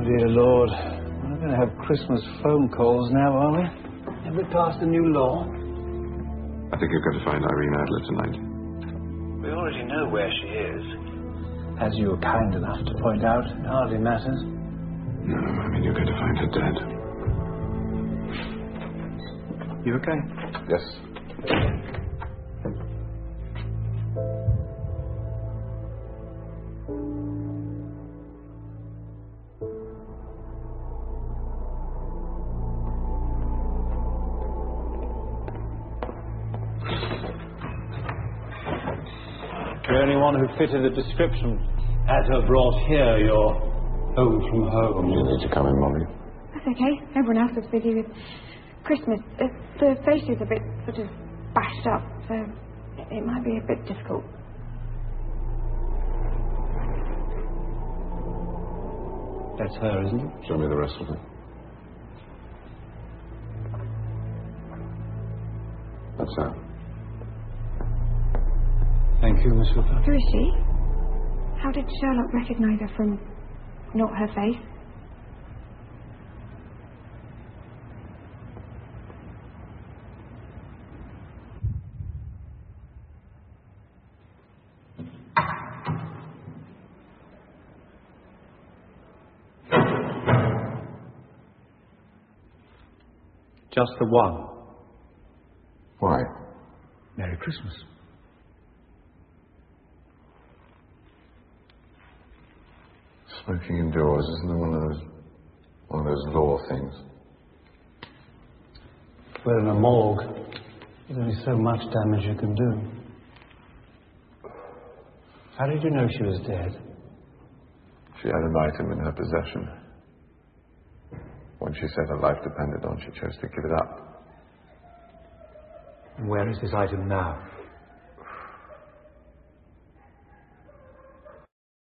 dear Lord. We're not going to have Christmas phone calls now, are we? Have we passed a new law? I think you've got to find Irene Adler tonight. We already know where she is. As you were kind enough to point out, it hardly matters. No, I mean, you're going to find her dead. You okay? Yes. The only one who fitted the description had her brought here, your home from home. You need to come in, Molly. That's okay. Everyone else is busy with Christmas. The face is a bit sort of bashed up, so it might be a bit difficult. That's her, isn't it? Show me the rest of it. That's her. Thank you, Miss Hooper. Who is she? How did Sherlock recognise her from not her face? Just the one. Why? Merry Christmas. Smoking indoors, isn't it one of those law things? We're in a morgue. There's only so much damage you can do. How did you know she was dead? She had an item in her possession. When she said her life depended on, she chose to give it up. And where is this item now?